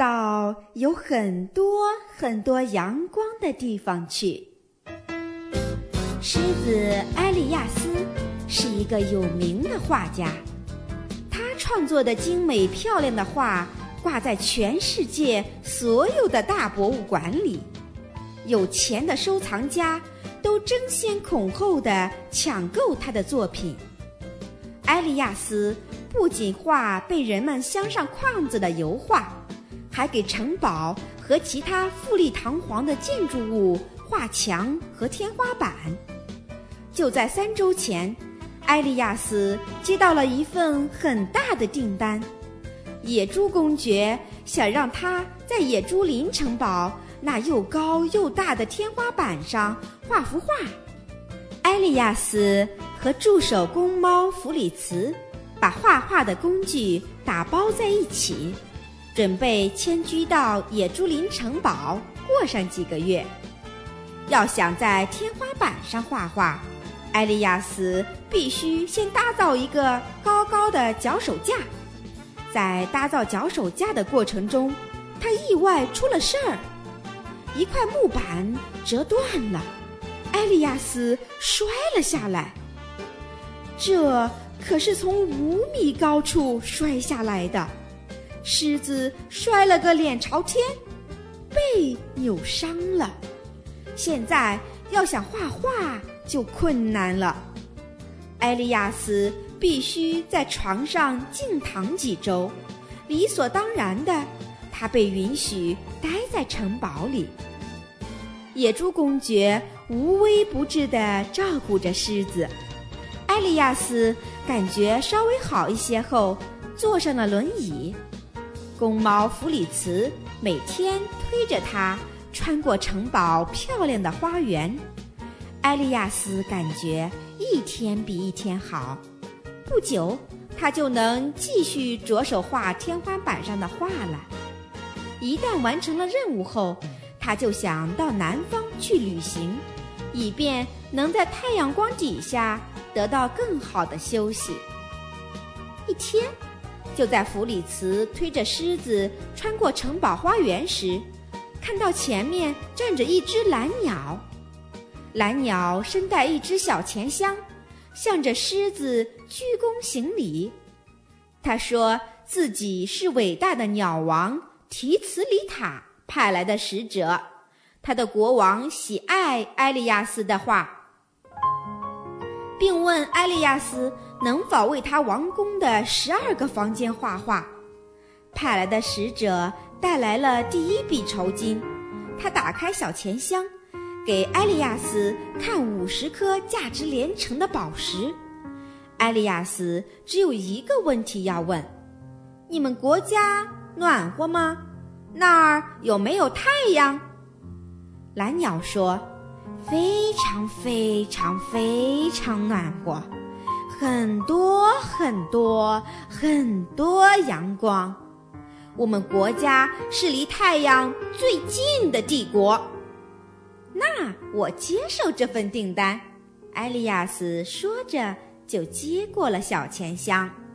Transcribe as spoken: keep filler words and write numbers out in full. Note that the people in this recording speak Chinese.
到有很多很多阳光的地方去。狮子埃利亚斯是一个有名的画家，他创作的精美漂亮的画挂在全世界所有的大博物馆里，有钱的收藏家都争先恐后地抢购他的作品。埃利亚斯不仅画被人们镶上框子的油画，还给城堡和其他富丽堂皇的建筑物画墙和天花板。就在三周前，埃利亚斯接到了一份很大的订单，野猪公爵想让他在野猪林城堡那又高又大的天花板上画幅画。埃利亚斯和助手公猫弗里茨把画画的工具打包在一起，准备迁居到野猪林城堡过上几个月。要想在天花板上画画，埃利亚斯必须先搭造一个高高的脚手架。在搭造脚手架的过程中，他意外出了事儿，一块木板折断了，埃利亚斯摔了下来。这可是从五米高处摔下来的，狮子摔了个脸朝天，背扭伤了。现在要想画画就困难了，埃利亚斯必须在床上静躺几周，理所当然的，他被允许待在城堡里。野猪公爵无微不至地照顾着狮子。埃利亚斯感觉稍微好一些后，坐上了轮椅。公猫弗里茨每天推着他穿过城堡漂亮的花园。埃利亚斯感觉一天比一天好，不久他就能继续着手画天花板上的画了。一旦完成了任务后，他就想到南方去旅行，以便能在太阳光底下得到更好的休息。一天，就在弗里茨推着狮子穿过城堡花园时，看到前面站着一只蓝鸟。蓝鸟身带一只小钱箱，向着狮子鞠躬行礼。他说自己是伟大的鸟王提茨里塔派来的使者，他的国王喜爱埃利亚斯的画，并问埃利亚斯能否为他王宫的十二个房间画画。派来的使者带来了第一笔酬金，他打开小钱箱，给埃利亚斯看五十颗价值连城的宝石。埃利亚斯只有一个问题要问：你们国家暖和吗？那儿有没有太阳？蓝鸟说：非常非常非常暖和，很多很多很多阳光。我们国家是离太阳最近的帝国。那我接受这份订单，埃利亚斯说着就接过了小钱箱。